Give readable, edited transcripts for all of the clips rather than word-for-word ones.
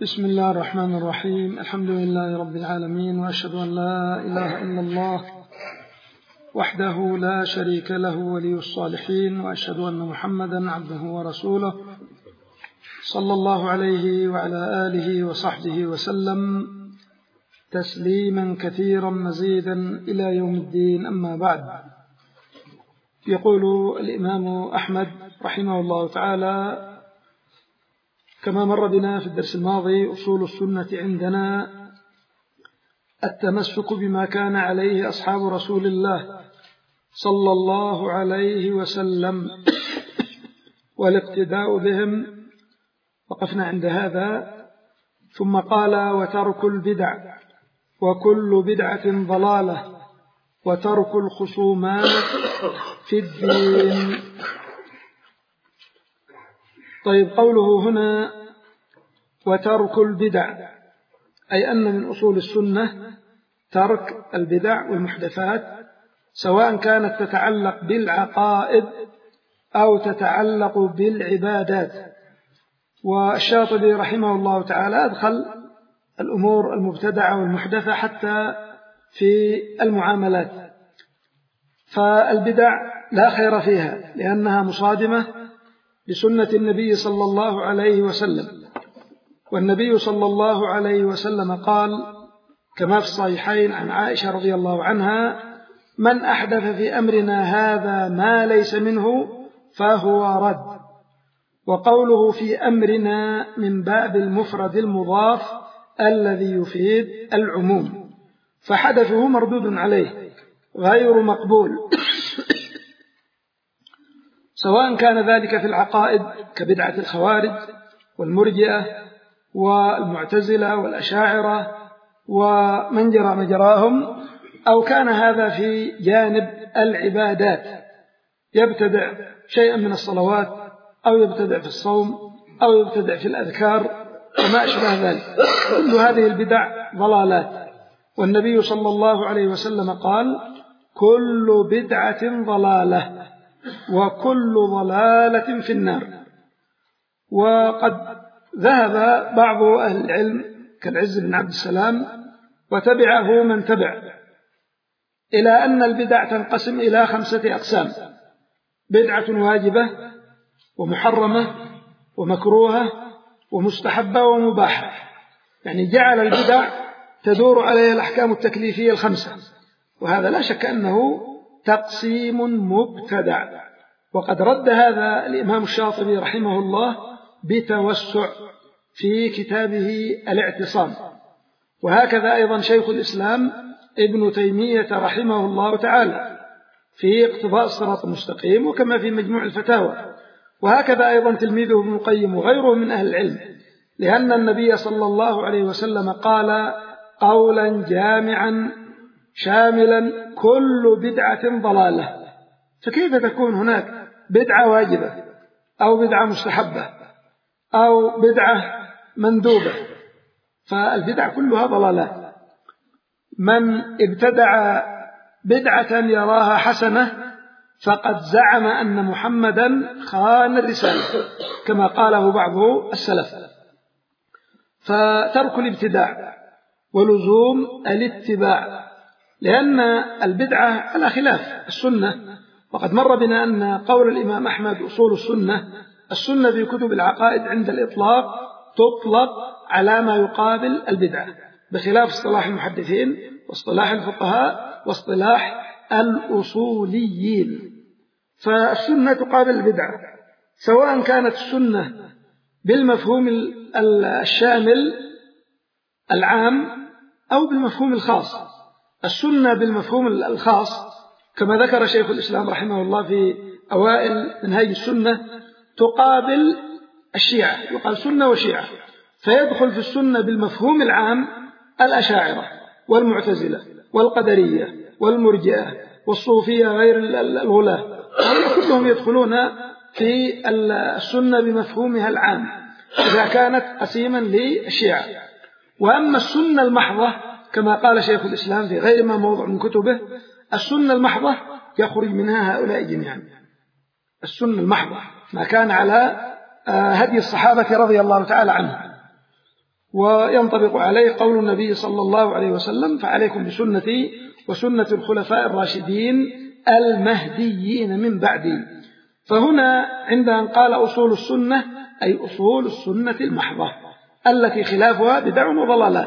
بسم الله الرحمن الرحيم. الحمد لله رب العالمين، وأشهد أن لا إله إلا الله وحده لا شريك له ولي الصالحين، وأشهد أن محمدا عبده ورسوله صلى الله عليه وعلى آله وصحبه وسلم تسليما كثيرا مزيدا إلى يوم الدين. أما بعد، يقول الإمام أحمد رحمه الله تعالى كما مر بنا في الدرس الماضي: أصول السنة عندنا التمسك بما كان عليه أصحاب رسول الله صلى الله عليه وسلم والاقتداء بهم. وقفنا عند هذا، ثم قال: وترك البدع، وكل بدعة ضلالة، وترك الخصومات في الدين. طيب، قوله هنا وترك البدع، أي أن من أصول السنة ترك البدع والمحدثات، سواء كانت تتعلق بالعقائد أو تتعلق بالعبادات. والشاطبي رحمه الله تعالى أدخل الأمور المبتدعة والمحدثة حتى في المعاملات، فالبدع لا خير فيها لأنها مصادمة لسنة النبي صلى الله عليه وسلم. والنبي صلى الله عليه وسلم قال كما في الصحيحين عن عائشة رضي الله عنها: من أحدث في أمرنا هذا ما ليس منه فهو رد. وقوله في أمرنا من باب المفرد المضاف الذي يفيد العموم، فحدثه مردود عليه غير مقبول، سواء كان ذلك في العقائد كبدعة الخوارج والمرجئة والمعتزلة والأشاعرة ومن جرى مجراهم، أو كان هذا في جانب العبادات، يبتدع شيئا من الصلوات أو يبتدع في الصوم أو يبتدع في الأذكار وما أشبه ذلك. كل هذه البدع ضلالات، والنبي صلى الله عليه وسلم قال: كل بدعة ضلالة وكل ضلالة في النار. وقد ذهب بعض أهل العلم كالعز بن عبد السلام وتبعه من تبع إلى أن البدع تنقسم إلى 5 أقسام: بدعة واجبة ومحرمة ومكروهة ومستحبة ومباحة. يعني جعل البدع تدور عليها الأحكام التكليفية 5، وهذا لا شك أنه تقسيم مبتدع. وقد رد هذا الإمام الشاطبي رحمه الله بتوسع في كتابه الاعتصام، وهكذا أيضا شيخ الإسلام ابن تيمية رحمه الله تعالى في اقتضاء الصراط المستقيم، وكما في مجموع الفتاوى، وهكذا أيضا تلميذه ابن القيم وغيره من أهل العلم، لأن النبي صلى الله عليه وسلم قال قولا جامعا شاملا: كل بدعة ضلالة. فكيف تكون هناك بدعة واجبة أو بدعة مستحبة أو بدعة مندوبة؟ فالبدع كلها ضلالات. من ابتدع بدعة يراها حسنة فقد زعم أن محمدا خان الرسالة كما قاله بعض السلف. فترك الابتداع ولزوم الاتباع، لأن البدعة على خلاف السنة. وقد مر بنا أن قول الإمام أحمد أصول السنة في كتب العقائد عند الإطلاق تطلق على ما يقابل البدعة، بخلاف اصطلاح المحدثين واصطلاح الفقهاء واصطلاح الأصوليين. فالسنة تقابل البدعة، سواء كانت السنة بالمفهوم الشامل العام أو بالمفهوم الخاص. السنة بالمفهوم الخاص كما ذكر شيخ الإسلام رحمه الله في أوائل منهاج السنة تقابل الشيعة، يقال سنة وشيعة، فيدخل في السنة بالمفهوم العام الأشاعرة والمعتزلة والقدرية والمرجئة والصوفية غير الغلاة، كلهم يدخلون في السنة بمفهومها العام إذا كانت قسيما للشيعة. وأما السنة المحضة كما قال شيخ الإسلام في غير ما موضع من كتبه: السنة المحضة يخرج منها هؤلاء جميعا. السنة المحضة ما كان على هدي الصحابة رضي الله تعالى عنهم. وينطبق عليه قول النبي صلى الله عليه وسلم: فعليكم بسنتي وسنة الخلفاء الراشدين المهديين من بعدي. فهنا عند أن قال أصول السنة أي أصول السنة المحضة التي خلافها بدع وضلالات.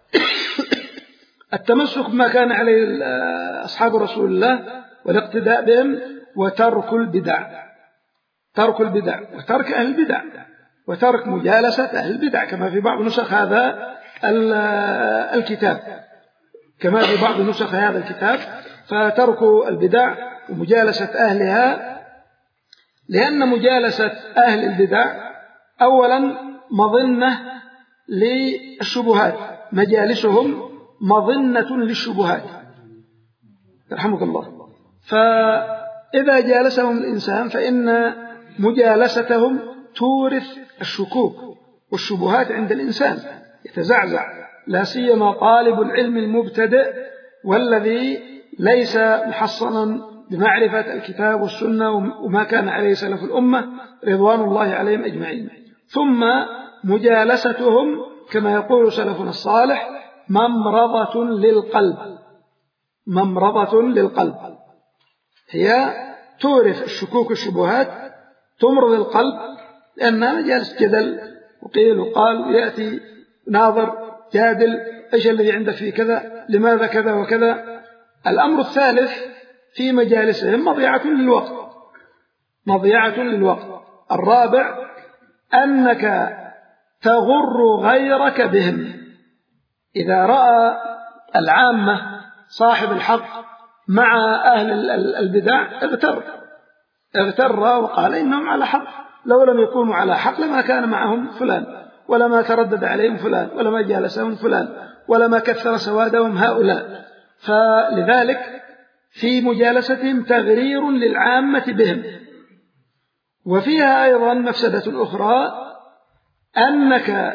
التمسك بما كان عليه أصحاب رسول الله والاقتداء بهم، وترك البدع، ترك البدع وترك أهل البدع وترك مجالسة أهل البدع، كما في بعض نسخ هذا الكتاب، كما في بعض نسخ هذا الكتاب. فترك البدع ومجالسة أهلها، لأن مجالسة أهل البدع أولا مظنة للشبهات، مجالسهم مظنة للشبهات رحمك الله. فإذا جالسهم الإنسان فإن مجالستهم تورث الشكوك والشبهات عند الإنسان، يتزعزع، لا سيما طالب العلم المبتدئ والذي ليس محصنا بمعرفة الكتاب والسنة وما كان عليه سلف الأمة رضوان الله عليهم أجمعين. ثم مجالستهم كما يقول سلفنا الصالح ممرضة للقلب، ممرضة للقلب، هي تورث الشكوك والشبهات، تمرض القلب، لأنها مجالس جدل وقيل وقال، ويأتي ناظر جادل: إيش الذي عندك في كذا، لماذا كذا وكذا. الأمر الثالث في مجالسهم مضيعة للوقت، مضيعة للوقت. الرابع أنك تغر غيرك بهم. إذا رأى العامة صاحب الحق مع أهل البدع اغتر وقال إنهم على حق، لو لم يكونوا على حق لما كان معهم فلان، ولما تردد عليهم فلان، ولما جالسهم فلان، ولما كثر سوادهم هؤلاء. فلذلك في مجالستهم تغرير للعامة بهم. وفيها أيضا مفسدة أخرى، أنك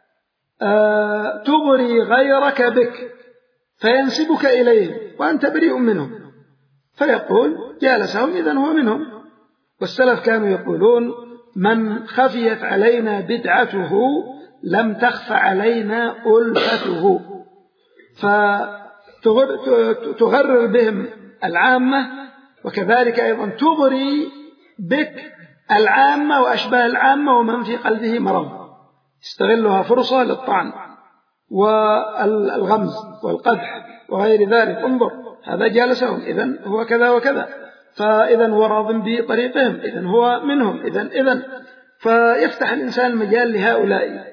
تغري غيرك بك فينسبك إليهم وأنت بريء منهم، فيقول جالسهم إذن هو منهم. والسلف كانوا يقولون: من خفيت علينا بدعته لم تخف علينا ألفته. فتغرر بهم العامة، وكذلك أيضا تغري بك العامة وأشباه العامة ومن في قلبه مرض، استغلها فرصة للطعن والغمز والقدح وغير ذلك. انظر هذا جالسهم إذن هو كذا وكذا، فإذن هو راض بطريقهم، إذن هو منهم، إذن فيفتح الإنسان المجال لهؤلاء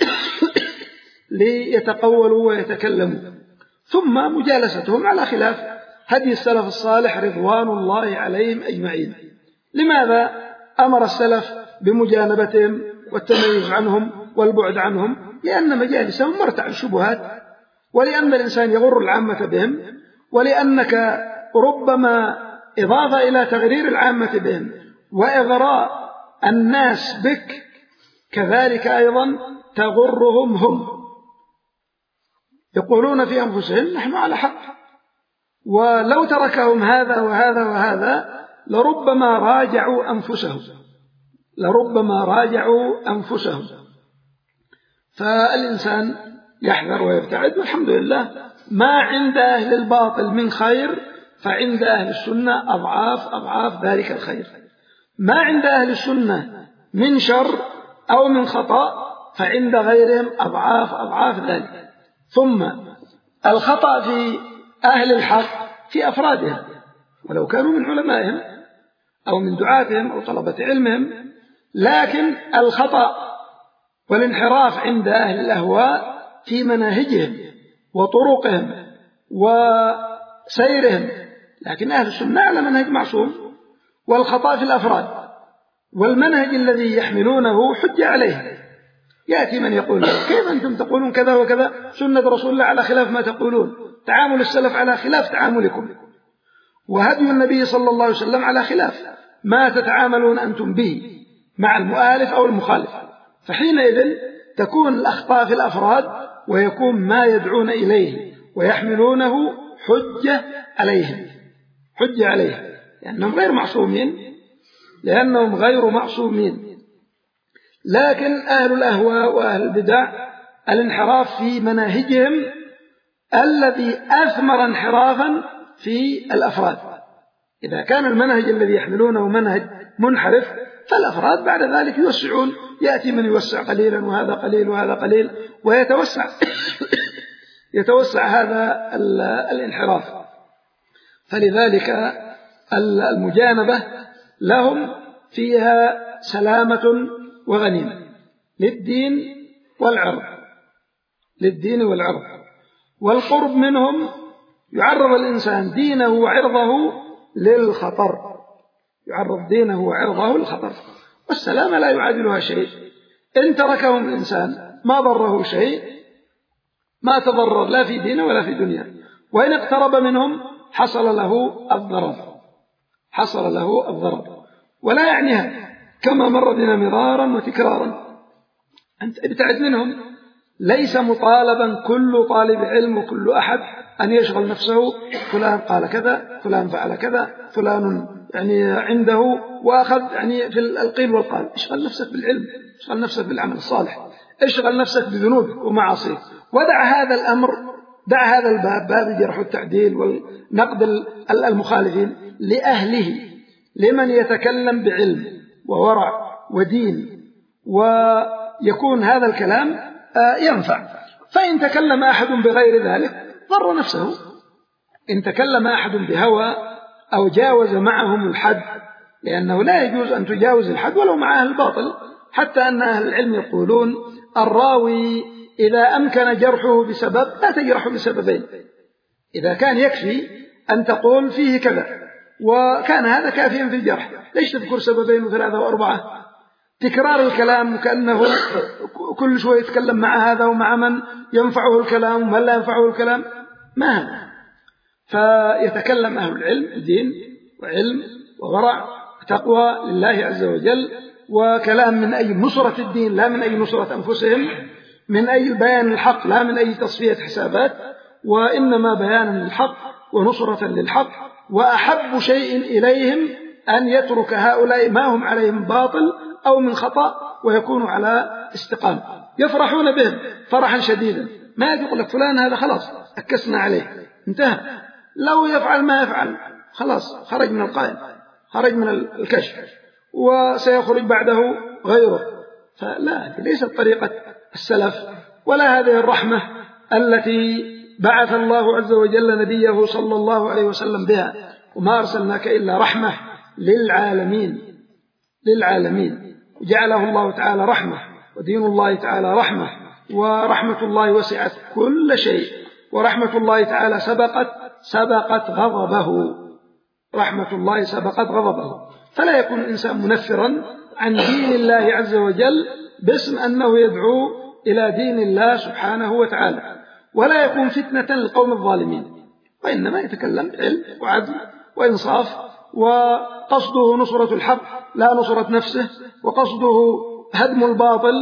ليتقولوا ويتكلموا. ثم مجالستهم على خلاف هدي السلف الصالح رضوان الله عليهم أجمعين. لماذا أمر السلف بمجانبتهم والتميز عنهم والبعد عنهم؟ لأن مجالسهم مرتع الشبهات، ولأن الإنسان يغر العامة بهم، ولأنك ربما إضافة إلى تغرير العامة بهم وإغراء الناس بك كذلك أيضا تغرهم هم، يقولون في أنفسهم نحن على حق، ولو تركهم هذا وهذا وهذا لربما راجعوا أنفسهم. فالإنسان يحذر ويبتعد. والحمد لله ما عند أهل الباطل من خير فعند أهل السنة أضعاف ذلك الخير. ما عند أهل السنة من شر أو من خطأ فعند غيرهم أضعاف ذلك. ثم الخطأ في أهل الحق في أفرادهم، ولو كانوا من علمائهم أو من دعاتهم أو طلبة علمهم، لكن الخطأ والانحراف عند أهل الأهواء في مناهجهم وطرقهم وسيرهم. لكن أهل السنة على منهج معصوم، والخطأ في الأفراد، والمنهج الذي يحملونه حجة عليه. يأتي من يقول كيف أنتم تقولون كذا وكذا، سنة رسول الله على خلاف ما تقولون، تعامل السلف على خلاف تعاملكم، وهدي النبي صلى الله عليه وسلم على خلاف ما تتعاملون أنتم به مع المؤالف أو المخالف. فحينئذ تكون الأخطاء في الأفراد، ويكون ما يدعون إليه ويحملونه حجة عليهم، لأنهم غير معصومين. لكن أهل الأهواء وأهل البدع الانحراف في مناهجهم الذي أثمر انحرافا في الأفراد. إذا كان المنهج الذي يحملونه منهج منحرف فالأفراد بعد ذلك يوسعون، يأتي من يوسع قليلا وهذا قليل وهذا قليل يتوسع هذا الانحراف. فلذلك المجانبة لهم فيها سلامة وغنيمة للدين والعرض. والقرب منهم يعرض الإنسان دينه وعرضه للخطر، والسلامة لا يعادلها شيء. إن تركهم الإنسان ما ضره شيء، ما تضرر لا في دينه ولا في دنيا. وإن اقترب منهم حصل له الضرر. ولا يعنيها كما مر بنا مرارا وتكرارا أنت ابتعد منهم. ليس مطالبا كل طالب علم وكل أحد أن يشغل نفسه فلان قال كذا، فلان فعل كذا، فلان عنده وأخذ في القيل والقال. اشغل نفسك بالعلم، اشغل نفسك بالعمل الصالح، اشغل نفسك بذنوبك ومعاصيك، ودع هذا الأمر، دع هذا الباب، باب الجرح والتعديل والنقد المخالفين لأهله، لمن يتكلم بعلم وورع ودين ويكون هذا الكلام ينفع. فإن تكلم أحد بغير ذلك ضر نفسه. إن تكلم أحد بهوى أو جاوز معهم الحد، لأنه لا يجوز أن تجاوز الحد ولو مع أهل الباطل، حتى أن أهل العلم يقولون الراوي إذا أمكن جرحه بسبب لا تجرحه بسببين. إذا كان يكفي أن تقول فيه كذا وكان هذا كافيا في الجرح، ليش تذكر سببين وثلاثة وأربعة؟ تكرار الكلام كأنه كل شوية يتكلم مع هذا ومع من ينفعه الكلام ومن لا ينفعه الكلام، ما هذا. فيتكلم أهل العلم دين وعلم وورع وتقوى لله عز وجل، وكلام من أي نصرة الدين لا من أي نصرة أنفسهم، من أي بيان الحق لا من أي تصفية حسابات، وإنما بيانا للحق ونصرة للحق. وأحب شيء إليهم أن يترك هؤلاء ما هم عليه من باطل أو من خطأ ويكونوا على استقامة، يفرحون بهم فرحا شديدا. ما يقول لك فلان هذا خلاص أكسنا عليه انتهى، لو يفعل ما يفعل خلاص خرج من القائم، خرج من الكشف، وسيخرج بعده غيره. فلا، ليست طريقة السلف ولا هذه الرحمة التي بعث الله عز وجل نبيه صلى الله عليه وسلم بها. وما أرسلناك إلا رحمة للعالمين. جعله الله تعالى رحمة، ودين الله تعالى رحمة، ورحمة الله وسعت كل شيء، ورحمة الله تعالى سبقت غضبه. رحمة الله سبقت غضبه. فلا يكون الإنسان منفرا عن دين الله عز وجل باسم أنه يدعو إلى دين الله سبحانه وتعالى، ولا يكون فتنة للقوم الظالمين، وإنما يتكلم بعلم وعدل وإنصاف، وقصده نصرة الحق لا نصرة نفسه، وقصده هدم الباطل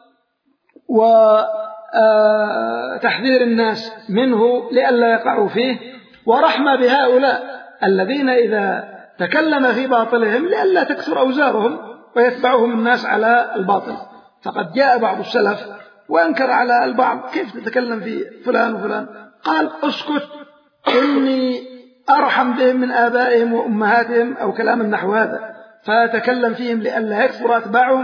وتحذير الناس منه لئلا يقعوا فيه، ورحمة بهؤلاء الذين إذا تكلم في باطلهم لئلا تكثر أوزارهم ويتبعهم الناس على الباطل. فقد جاء بعض السلف وأنكر على البعض: كيف تتكلم في فلان وفلان؟ قال: اسكت، إني أرحم بهم من آبائهم وأمهاتهم، أو كلام النحو هذا، فتكلم فيهم لئلا يكثر أتباعهم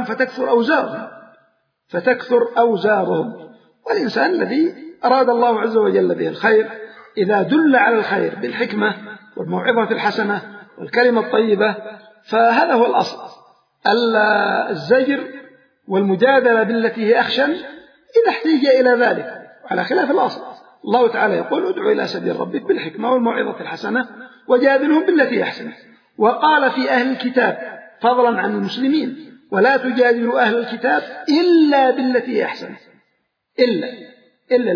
فتكثر أوزارهم. والإنسان الذي أراد الله عز وجل به الخير إذا دل على الخير بالحكمة والموعظة الحسنة والكلمة الطيبة فهذا هو الأصل. الزجر والمجادلة بالتي هي أخشن إذا احتيج إلى ذلك، على خلاف الأصل. الله تعالى يقول: ادعو إلى سبيل ربك بالحكمة والموعظة الحسنة وجادلهم بالتي أحسن. وقال في أهل الكتاب فضلا عن المسلمين: ولا تجادلوا أهل الكتاب إلا بالتي أحسن، إلا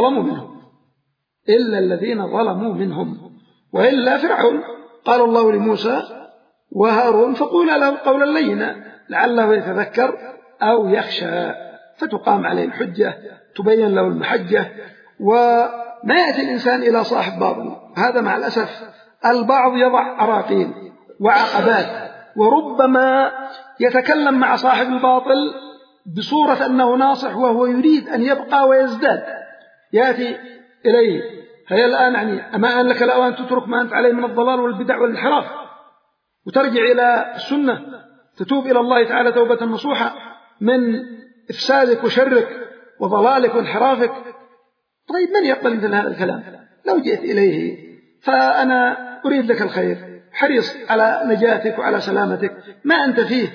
الذين ظلموا منهم، وإلا فرعون. قال الله لموسى وهارون: فقولا له قولا لينا لعله يتذكر أو يخشى، فتقام عليه الحجة، تبين له المحجة. وما يأتي الإنسان إلى صاحب باطل، هذا مع الأسف البعض يضع عراقيل وعقبات، وربما يتكلم مع صاحب الباطل بصورة أنه ناصح وهو يريد أن يبقى ويزداد، يأتي إليه هيا الآن يعني أما أن لك الأوان تترك ما أنت عليه من الضلال والبدع والانحراف وترجع إلى السنة، تتوب إلى الله تعالى توبة نصوحة من إفسادك وشرك وضلالك وانحرافك. طيب من يقبل مثل هذا الكلام؟ لو جئت إليه فأنا أريد لك الخير، حريص على نجاتك وعلى سلامتك، ما أنت فيه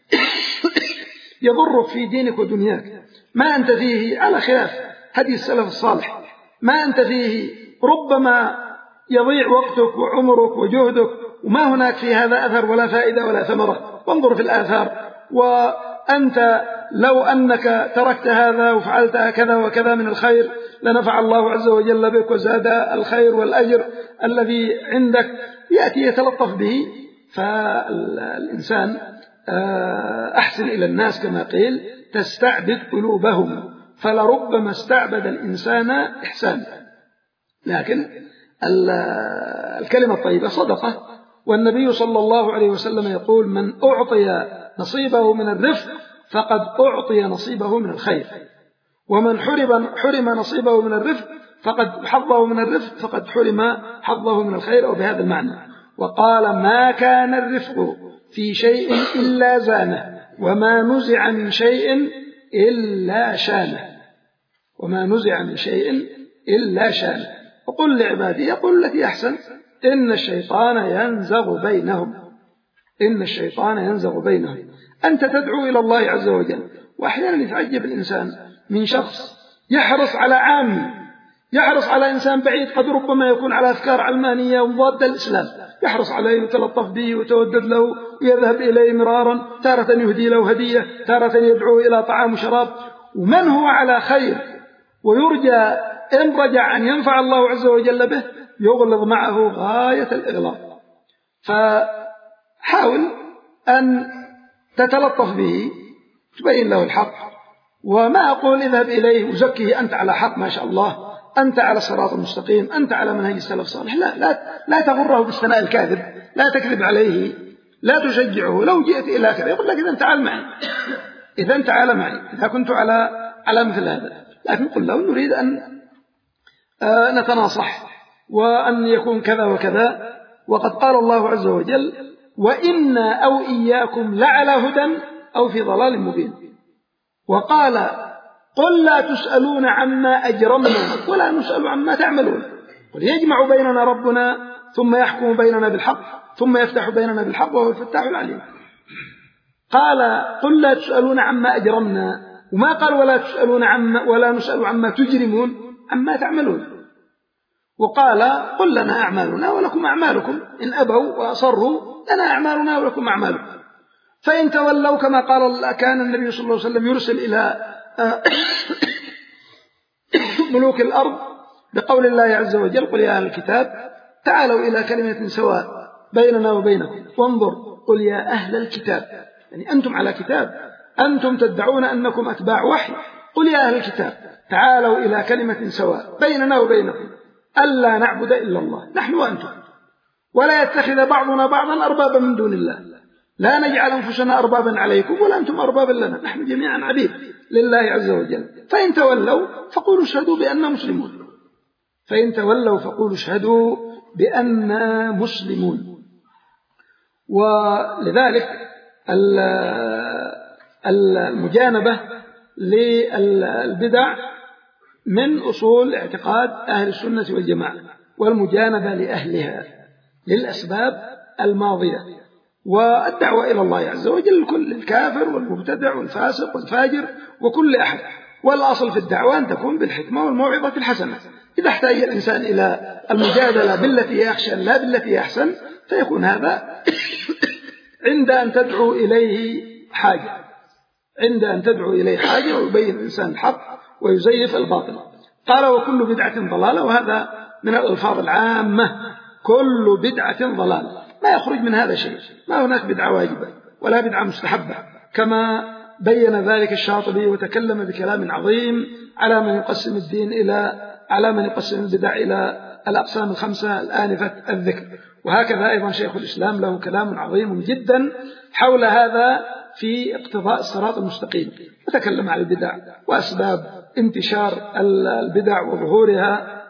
يضرك في دينك ودنياك، ما أنت فيه على خلاف هدي السلف الصالح، ما أنت فيه ربما يضيع وقتك وعمرك وجهدك وما هناك في هذا أثر ولا فائدة ولا ثمرة. وانظر في الآثار، وأنت لو أنك تركت هذا وفعلت كذا وكذا من الخير لنفع الله عز وجل بك وزاد الخير والأجر الذي عندك، يأتي يتلطف به. فالإنسان أحسن إلى الناس كما قيل تستعبد قلوبهم، فلربما استعبد الإنسان إحسان. لكن الكلمة الطيبة صدقة، والنبي صلى الله عليه وسلم يقول من أعطي نصيبه من الرفق فقد أعطي نصيبه من الخير، ومن حرم نصيبه من الرفق فقد حظه من الرفق فقد حرم حظه من الخير، أو بهذا المعنى. وقال ما كان الرفق في شيء إلا زانه، وما نزع من شيء إلا شانه، وما نزع من شيء إلا شانه. وقل لعبادي يقول التي أحسن إن الشيطان ينزغ بينهم، إن الشيطان ينزغ بينهم. أنت تدعو إلى الله عز وجل، وأحيانا يتعجب الإنسان من شخص يحرص على عام، يحرص على إنسان بعيد قد ربما يكون على أفكار علمانية ومضادة للإسلام، يحرص عليه ويتلطف به ويتودد له ويذهب إليه مرارا، تارة يهدي له هدية، تارة يدعو إلى طعام وشراب. ومن هو على خير ويرجى إن رجع أن ينفع الله عز وجل به يغلظ معه غاية الإغلاظ. فحاول أن تتلطف به، تبين له الحق، وما أقول اذهب إليه وزكيه أنت على حق ما شاء الله، أنت على الصراط المستقيم، أنت على منهج السلف الصالح. لا تغره بالثناء الكاذب، لا تكذب عليه، لا تشجعه. لو جئت إلى كذا يقول لك إذا تعال معي، إذا تعال معي إذا كنت على مثل هذا. لكن قل له نريد أن نتناصح وأن يكون كذا وكذا، وقد قال الله عز وجل وإنا أو إياكم لعلى هدى أو في ضلال مبين. وقال قل لا تسألون عما أجرمنا ولا نسأل عما تعملون، قل يجمع بيننا ربنا ثم يحكم بيننا بالحق ثم يفتح بيننا بالحق وهو الفتاح العليم. قال قل لا تسألون عما أجرمنا، وما قال ولا نسأل عما تجرمون عما تعملون. وقال قل لنا أعمالنا ولكم أعمالكم، إن أبوا وأصروا لنا أعمالنا ولكم أعمالكم. فإن تولوا كما قال كان النبي صلى الله عليه وسلم يرسل إلى ملوك الأرض بقول الله عز وجل قل يا أهل الكتاب تعالوا إلى كلمة سواء بيننا وبينكم. وانظر قل يا أهل الكتاب، يعني أنتم على كتاب، أنتم تدعون أنكم أتباع وحي. قل يا أهل الكتاب تعالوا إلى كلمة سواء بيننا وبينكم ألا نعبد إلا الله نحن وأنتم، ولا يتخذ بعضنا بعضا أربابا من دون الله، لا نجعل أنفسنا أربابا عليكم ولا أنتم أربابا لنا، نحن جميعا عبيد لله عز وجل. فإن تولوا فقولوا اشهدوا بأننا مسلمون، فإن تولوا فقولوا اشهدوا بأننا مسلمون. ولذلك المجانبة للبدع من أصول اعتقاد أهل السنة والجماعة، والمجانبة لأهلها للأسباب الماضية، والدعوة إلى الله عز وجل لكل الكافر والمبتدع والفاسق والفاجر وكل أحد. والأصل في الدعوة أن تكون بالحكمة والموعظة الحسنة. إذا احتاج الإنسان إلى المجادلة بالتي هي أحسن لا بالتي هي أحسن فيكون هذا عند أن تدعو إليه حاجة، عند أن تدعو إليه حاجة ويبين الإنسان الحق ويزيف الباطل. قال وكل بدعة ضلالة، وهذا من الألفاظ العامة، كل بدعة ضلالة، ما يخرج من هذا شيء، ما هناك بدعة واجبة ولا بدعة مستحبة، كما بين ذلك الشاطبي وتكلم بكلام عظيم على من يقسم الدين على من يقسم البدع إلى الأقسام الخمسة الآنفة الذكر. وهكذا أيضا شيخ الإسلام له كلام عظيم جدا حول هذا في اقتضاء الصراط المستقيم، وتكلم عن البدع وأسباب انتشار البدع وظهورها.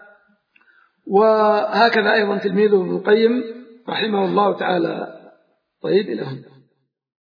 وهكذا أيضا تلميذه ابن القيم رحمه الله تعالى. طيب، إلى هنا.